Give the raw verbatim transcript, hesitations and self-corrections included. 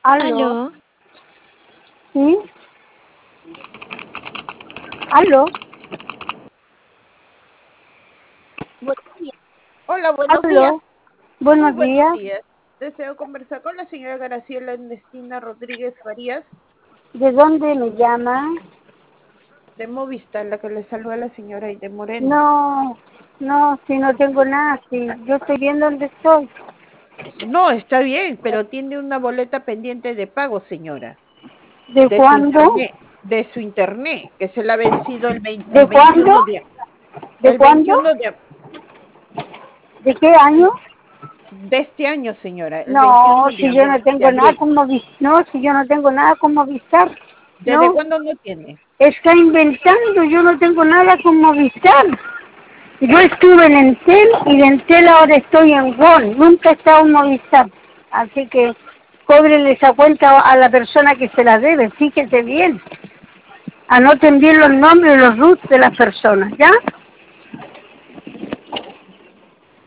Aló, Aló, ¿sí? Aló, Buenos días. Hola, buenos días. aló, Muy buenos buenos días. días. Deseo conversar con la señora Graciela Ernestina Rodríguez Farías ¿De dónde me llama? de Movistar, la que le saluda a la señora Aide Moreno. No, no, si no tengo nada, si yo estoy bien donde estoy. No, está bien, pero tiene una boleta pendiente de pago, señora, ¿De de su cuándo? internet, de su internet, que se le ha vencido el, veinte 'De el cuándo? veintiuno de, ¿De el cuándo? veintiuno de, ¿De qué año? de este año, señora, el No, veintiuno de, si yo no abri- de tengo nada abril. con Movistar. No, si yo no tengo nada con Movistar. ¿Desde No, cuándo no tiene? está inventando, yo no tengo nada con Movistar. Yo estuve en Entel y de Entel ahora estoy en WON. Nunca he estado en Movistar. Así que cóbrele esa cuenta a la persona que se la debe. Fíjese bien. Anoten bien los nombres y los roots de las personas, ¿ya?